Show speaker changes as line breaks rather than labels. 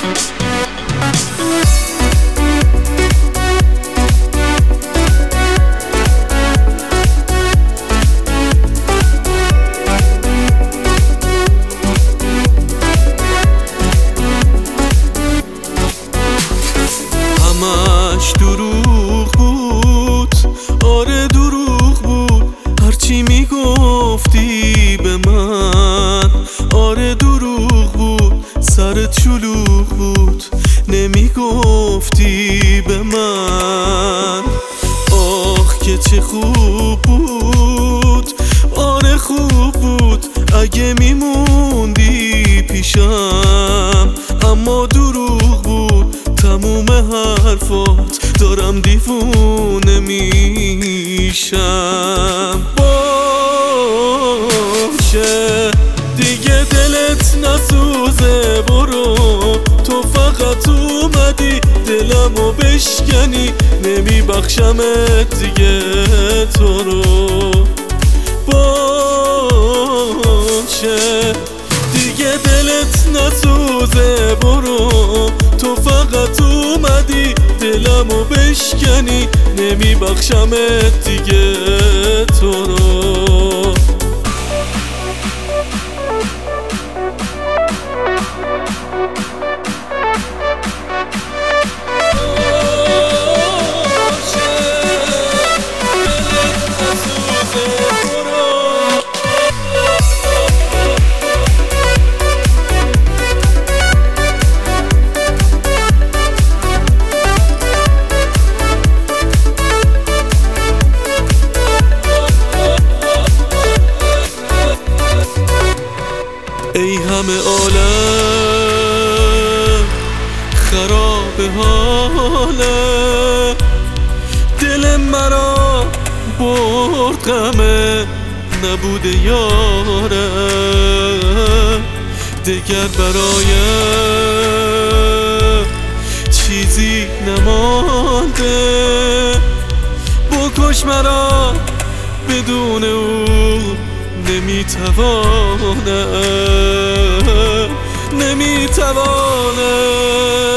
همش دروغ بود، آره دروغ بود، هرچی میگفتی به من. آره دروغ بود، سرت شلوغ بود، نمیگفتی به من. آخ که چه خوب بود، آره خوب بود اگه میموندی پیشم. اما دروغ بود تموم حرفات، دارم دیوونه میشم. باشه دیگه دلت نسوزه، برو تو فقط اومدی دلمو بشکنی، نمیبخشمت دیگه تو رو. باشه دیگه دلت نسوزه، برو تو فقط اومدی دلمو بشکنی، نمیبخشمت دیگه تو رو. ای همه عالم خراب حاله، دل مرا برد غمه نبوده یاره، دگر برایم چیزی نمانده. بکش مرا بدون او نمیتوانم